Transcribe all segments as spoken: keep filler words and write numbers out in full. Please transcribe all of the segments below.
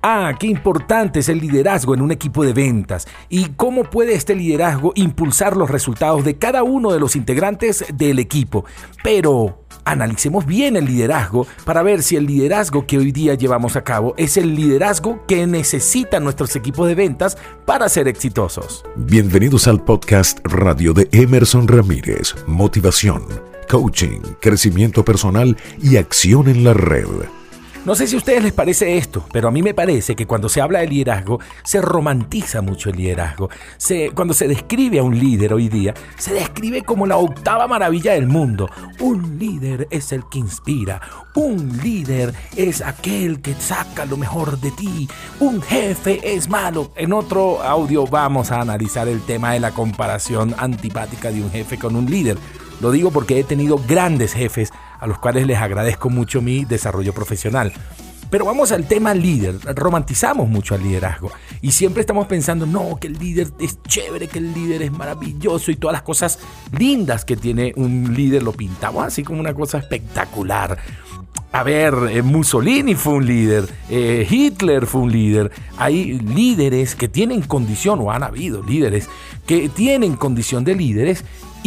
Ah, qué importante es el liderazgo en un equipo de ventas y cómo puede este liderazgo impulsar los resultados de cada uno de los integrantes del equipo. Pero analicemos bien el liderazgo para ver si el liderazgo que hoy día llevamos a cabo es el liderazgo que necesitan nuestros equipos de ventas para ser exitosos. Bienvenidos al podcast radio de Emerson Ramírez. Motivación, coaching, crecimiento personal y acción en la red. No sé si a ustedes les parece esto, pero a mí me parece que cuando se habla de liderazgo, se romantiza mucho el liderazgo. Se, cuando se describe a un líder hoy día, se describe como la octava maravilla del mundo. Un líder es el que inspira. Un líder es aquel que saca lo mejor de ti. Un jefe es malo. En otro audio vamos a analizar el tema de la comparación antipática de un jefe con un líder. Lo digo porque he tenido grandes jefes a los cuales les agradezco mucho mi desarrollo profesional. Pero vamos al tema líder. Romantizamos mucho al liderazgo y siempre estamos pensando, no, que el líder es chévere, que el líder es maravilloso y todas las cosas lindas que tiene un líder lo pintamos así como una cosa espectacular. A ver, eh, Mussolini fue un líder, eh, Hitler fue un líder. Hay líderes que tienen condición, o han habido líderes que tienen condición de líderes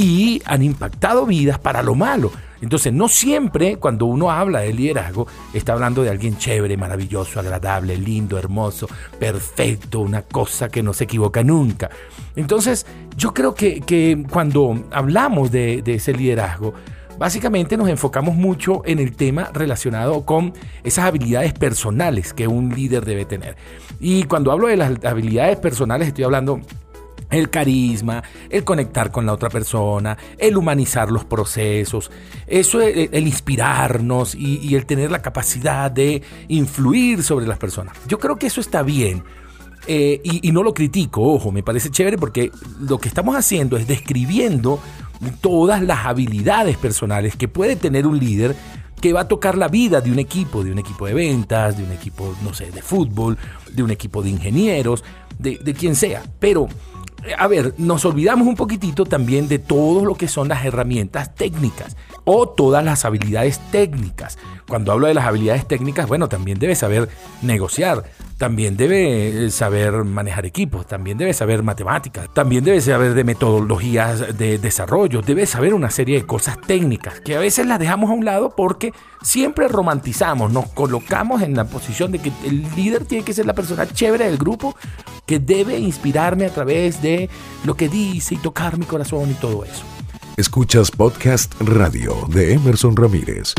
y han impactado vidas para lo malo. Entonces, no siempre cuando uno habla de liderazgo está hablando de alguien chévere, maravilloso, agradable, lindo, hermoso, perfecto, una cosa que no se equivoca nunca. Entonces, yo creo que, que cuando hablamos de, de ese liderazgo, básicamente nos enfocamos mucho en el tema relacionado con esas habilidades personales que un líder debe tener. Y cuando hablo de las habilidades personales estoy hablando el carisma, el conectar con la otra persona, el humanizar los procesos, eso, el, el inspirarnos y, y el tener la capacidad de influir sobre las personas. Yo creo que eso está bien. Eh, y, y no lo critico, ojo, me parece chévere porque lo que estamos haciendo es describiendo todas las habilidades personales que puede tener un líder que va a tocar la vida de un equipo, de un equipo de ventas, de un equipo, no sé, de fútbol, de un equipo de ingenieros, de, de quien sea. Pero, a ver, nos olvidamos un poquitito también de todo lo que son las herramientas técnicas o todas las habilidades técnicas. Cuando hablo de las habilidades técnicas, bueno, también debe saber negociar, también debe saber manejar equipos, también debe saber matemáticas, también debe saber de metodologías de desarrollo, debe saber una serie de cosas técnicas que a veces las dejamos a un lado porque siempre romantizamos, nos colocamos en la posición de que el líder tiene que ser la persona chévere del grupo que debe inspirarme a través de lo que dice y tocar mi corazón y todo eso. Escuchas Podcast Radio de Emerson Ramírez.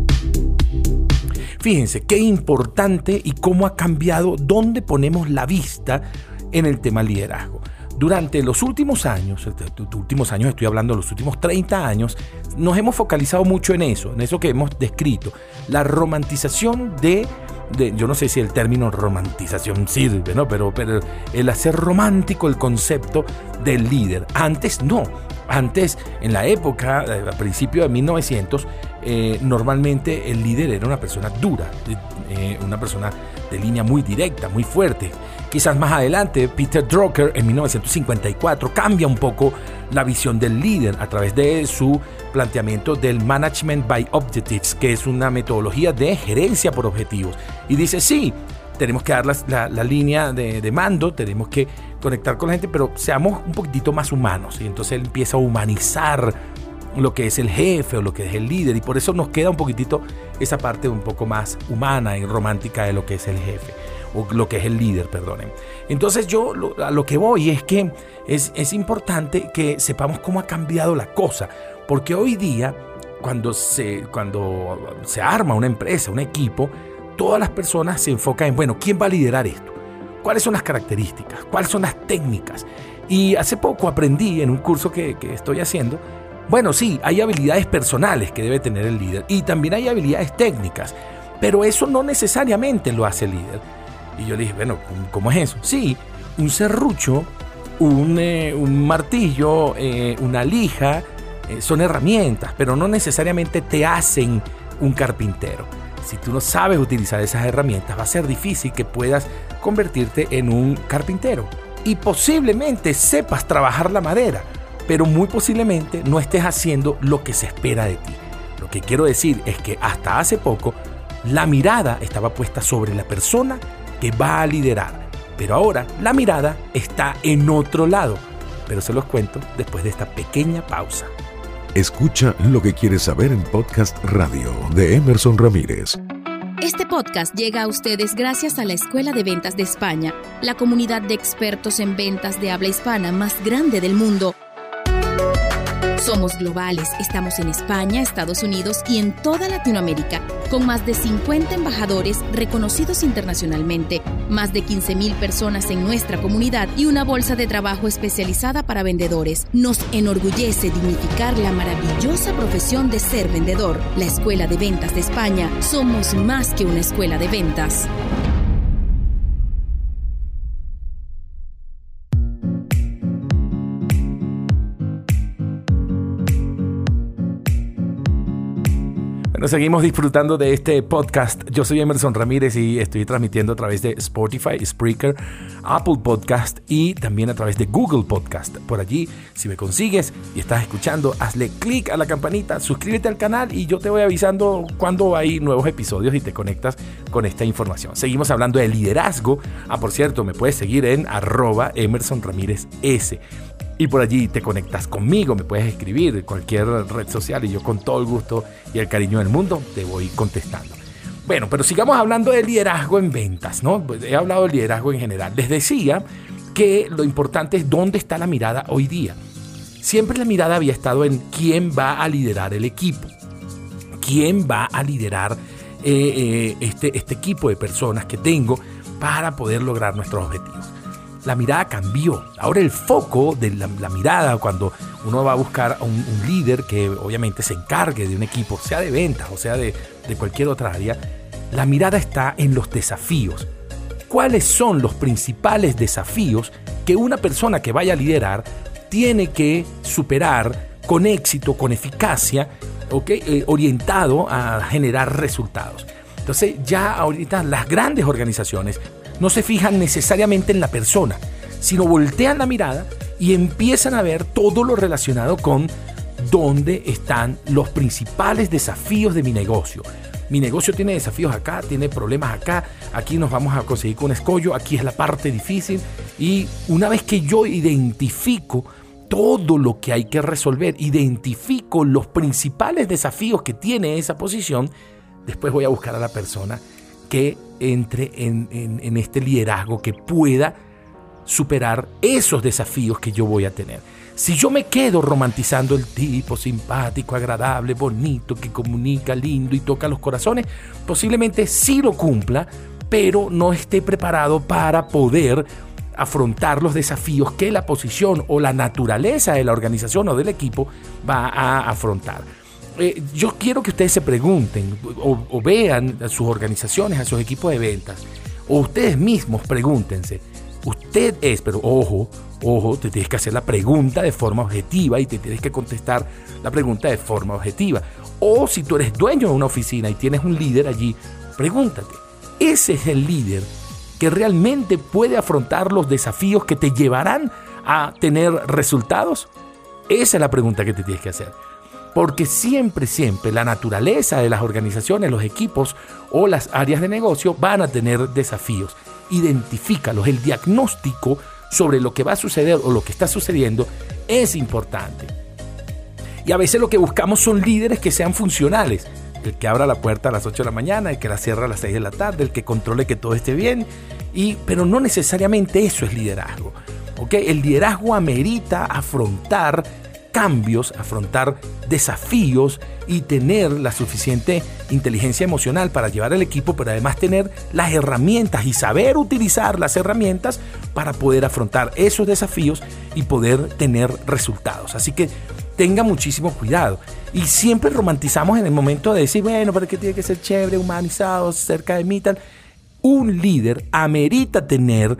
Fíjense qué importante y cómo ha cambiado dónde ponemos la vista en el tema liderazgo. Durante los últimos años, últimos años estoy hablando de los últimos treinta años, nos hemos focalizado mucho en eso, en eso que hemos descrito, la romantización de, de yo no sé si el término romantización sirve, ¿no? Pero, pero el hacer romántico el concepto del líder. Antes no. Antes, en la época, a principios de mil novecientos, eh, normalmente el líder era una persona dura, eh, una persona de línea muy directa, muy fuerte. Quizás más adelante, Peter Drucker, en mil novecientos cincuenta y cuatro, cambia un poco la visión del líder a través de su planteamiento del Management by Objectives, que es una metodología de gerencia por objetivos. Y dice, sí, tenemos que dar la, la, la línea de, de mando, tenemos que conectar con la gente, pero seamos un poquitito más humanos. Y entonces él empieza a humanizar lo que es el jefe o lo que es el líder. Y por eso nos queda un poquitito esa parte un poco más humana y romántica de lo que es el jefe. O lo que es el líder, perdonen. Entonces yo lo, a lo que voy es que es, es importante que sepamos cómo ha cambiado la cosa. Porque hoy día, cuando se, cuando se arma una empresa, un equipo, todas las personas se enfocan en, bueno, ¿quién va a liderar esto? ¿Cuáles son las características? ¿Cuáles son las técnicas? Y hace poco aprendí en un curso que, que estoy haciendo, bueno, sí, hay habilidades personales que debe tener el líder y también hay habilidades técnicas, pero eso no necesariamente lo hace el líder. Y yo le dije, bueno, ¿cómo es eso? Sí, un serrucho, un, eh, un martillo, eh, una lija, eh, son herramientas, pero no necesariamente te hacen un carpintero. Si tú no sabes utilizar esas herramientas, va a ser difícil que puedas convertirte en un carpintero. Y posiblemente sepas trabajar la madera, pero muy posiblemente no estés haciendo lo que se espera de ti. Lo que quiero decir es que hasta hace poco, la mirada estaba puesta sobre la persona que va a liderar. Pero ahora la mirada está en otro lado. Pero se los cuento después de esta pequeña pausa. Escucha lo que quieres saber en Podcast Radio de Emerson Ramírez. Este podcast llega a ustedes gracias a la Escuela de Ventas de España, la comunidad de expertos en ventas de habla hispana más grande del mundo. Somos globales, estamos en España, Estados Unidos y en toda Latinoamérica, con más de cincuenta embajadores reconocidos internacionalmente, más de quince mil personas en nuestra comunidad y una bolsa de trabajo especializada para vendedores. Nos enorgullece dignificar la maravillosa profesión de ser vendedor. La Escuela de Ventas de España, somos más que una escuela de ventas. Nos seguimos disfrutando de este podcast. Yo soy Emerson Ramírez y estoy transmitiendo a través de Spotify, Spreaker, Apple Podcast y también a través de Google Podcast. Por allí, si me consigues y estás escuchando, hazle clic a la campanita, suscríbete al canal y yo te voy avisando cuando hay nuevos episodios y te conectas con esta información. Seguimos hablando de liderazgo. Ah, por cierto, me puedes seguir en arroba Emerson Ramírez S. Y por allí te conectas conmigo, me puedes escribir en cualquier red social y yo con todo el gusto y el cariño del mundo te voy contestando. Bueno, pero sigamos hablando de liderazgo en ventas, ¿no? He hablado de liderazgo en general. Les decía que lo importante es dónde está la mirada hoy día. Siempre la mirada había estado en quién va a liderar el equipo, quién va a liderar eh, eh, este, este equipo de personas que tengo para poder lograr nuestros objetivos. La mirada cambió. Ahora el foco de la, la mirada, cuando uno va a buscar a un, un líder que obviamente se encargue de un equipo, sea de ventas o sea de, de cualquier otra área, la mirada está en los desafíos. ¿Cuáles son los principales desafíos que una persona que vaya a liderar tiene que superar con éxito, con eficacia, ¿okay? eh, orientado a generar resultados? Entonces ya ahorita las grandes organizaciones no se fijan necesariamente en la persona, sino voltean la mirada y empiezan a ver todo lo relacionado con dónde están los principales desafíos de mi negocio. Mi negocio tiene desafíos acá, tiene problemas acá, aquí nos vamos a conseguir con un escollo, aquí es la parte difícil. Y una vez que yo identifico todo lo que hay que resolver, identifico los principales desafíos que tiene esa posición, después voy a buscar a la persona que entre en, en, en este liderazgo, que pueda superar esos desafíos que yo voy a tener. Si yo me quedo romantizando el tipo simpático, agradable, bonito, que comunica lindo y toca los corazones, posiblemente sí lo cumpla, pero no esté preparado para poder afrontar los desafíos que la posición o la naturaleza de la organización o del equipo va a afrontar. Eh, yo quiero que ustedes se pregunten o, o vean a sus organizaciones, a sus equipos de ventas, o ustedes mismos pregúntense, usted es, pero ojo, ojo, te tienes que hacer la pregunta de forma objetiva y te tienes que contestar la pregunta de forma objetiva. O si tú eres dueño de una oficina y tienes un líder allí, pregúntate, ¿ese es el líder que realmente puede afrontar los desafíos que te llevarán a tener resultados? Esa es la pregunta que te tienes que hacer. Porque siempre, siempre la naturaleza de las organizaciones, los equipos o las áreas de negocio van a tener desafíos. Identifícalos. El diagnóstico sobre lo que va a suceder o lo que está sucediendo es importante. Y a veces lo que buscamos son líderes que sean funcionales. El que abra la puerta a las ocho de la mañana, el que la cierra a las seis de la tarde, el que controle que todo esté bien. Y, pero no necesariamente eso es liderazgo. ¿Okay? El liderazgo amerita afrontar cambios, afrontar desafíos y tener la suficiente inteligencia emocional para llevar al equipo, pero además tener las herramientas y saber utilizar las herramientas para poder afrontar esos desafíos y poder tener resultados. Así que tenga muchísimo cuidado. Y siempre romantizamos en el momento de decir, bueno, pero que tiene que ser chévere, humanizado, cerca de mí, tal. Un líder amerita tener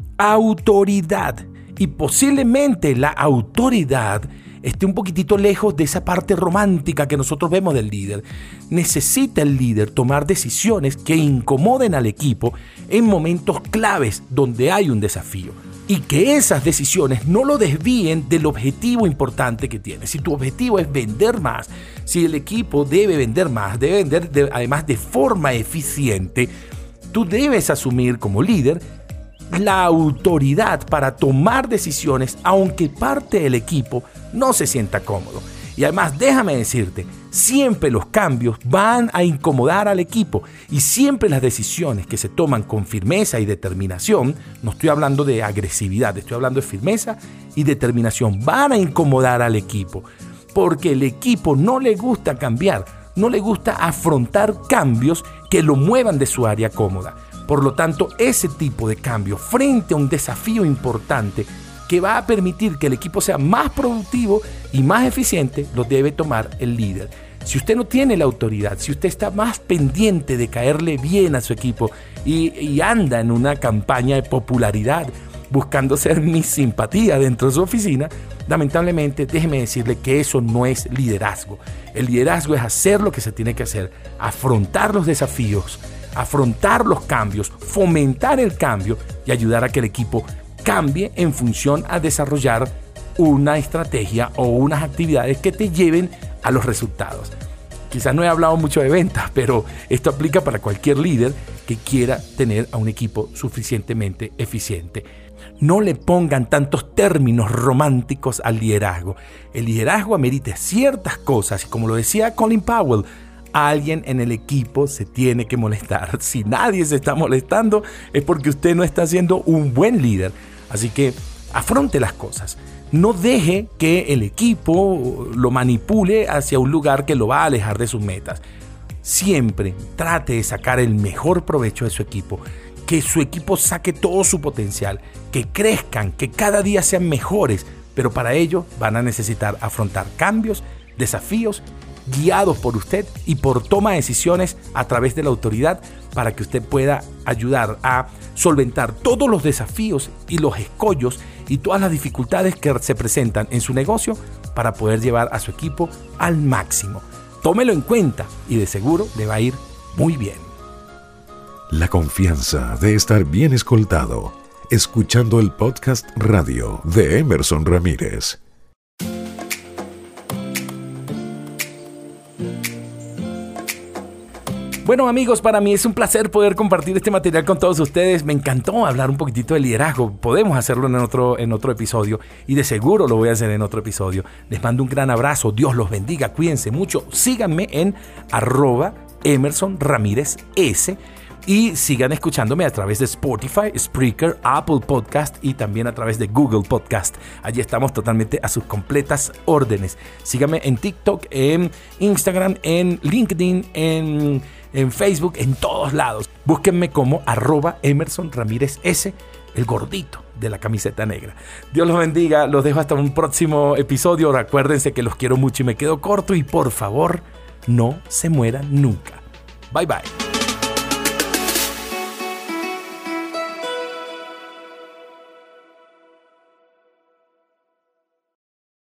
autoridad y posiblemente la autoridad esté un poquitito lejos de esa parte romántica que nosotros vemos del líder. Necesita el líder tomar decisiones que incomoden al equipo en momentos claves donde hay un desafío. Y que esas decisiones no lo desvíen del objetivo importante que tiene. Si tu objetivo es vender más, si el equipo debe vender más, debe vender de, además de forma eficiente, tú debes asumir como líder la autoridad para tomar decisiones, aunque parte del equipo no se sienta cómodo. Y además, déjame decirte, siempre los cambios van a incomodar al equipo y siempre las decisiones que se toman con firmeza y determinación, no estoy hablando de agresividad, estoy hablando de firmeza y determinación, van a incomodar al equipo, porque el equipo no le gusta cambiar, no le gusta afrontar cambios que lo muevan de su área cómoda. Por lo tanto, ese tipo de cambio frente a un desafío importante que va a permitir que el equipo sea más productivo y más eficiente, lo debe tomar el líder. Si usted no tiene la autoridad, si usted está más pendiente de caerle bien a su equipo y, y anda en una campaña de popularidad buscando ser mi simpatía dentro de su oficina, lamentablemente déjeme decirle que eso no es liderazgo. El liderazgo es hacer lo que se tiene que hacer, afrontar los desafíos, afrontar los cambios, fomentar el cambio y ayudar a que el equipo cambie en función a desarrollar una estrategia o unas actividades que te lleven a los resultados. Quizás no he hablado mucho de ventas, pero esto aplica para cualquier líder que quiera tener a un equipo suficientemente eficiente. No le pongan tantos términos románticos al liderazgo. El liderazgo amerita ciertas cosas y, como lo decía Colin Powell, alguien en el equipo se tiene que molestar. Si nadie se está molestando es porque usted no está siendo un buen líder. Así que afronte las cosas. No deje que el equipo lo manipule hacia un lugar que lo va a alejar de sus metas. Siempre trate de sacar el mejor provecho de su equipo. Que su equipo saque todo su potencial. Que crezcan, que cada día sean mejores. Pero para ello van a necesitar afrontar cambios, desafíos, guiados por usted y por toma de decisiones a través de la autoridad, para que usted pueda ayudar a solventar todos los desafíos y los escollos y todas las dificultades que se presentan en su negocio para poder llevar a su equipo al máximo. Tómelo en cuenta y de seguro le va a ir muy bien. La confianza de estar bien escoltado, escuchando el podcast radio de Emerson Ramírez. Bueno, amigos, para mí es un placer poder compartir este material con todos ustedes. Me encantó hablar un poquitito de liderazgo. Podemos hacerlo en otro, en otro episodio y de seguro lo voy a hacer en otro episodio. Les mando un gran abrazo. Dios los bendiga. Cuídense mucho. Síganme en arroba Emerson Ramírez S y sigan escuchándome a través de Spotify, Spreaker, Apple Podcast y también a través de Google Podcast. Allí estamos totalmente a sus completas órdenes. Síganme en TikTok, en Instagram, en LinkedIn, en... en Facebook, en todos lados. Búsquenme como arroba Emerson Ramírez S, el gordito de la camiseta negra. Dios los bendiga, los dejo hasta un próximo episodio. Acuérdense que los quiero mucho y me quedo corto y por favor, no se mueran nunca. Bye bye.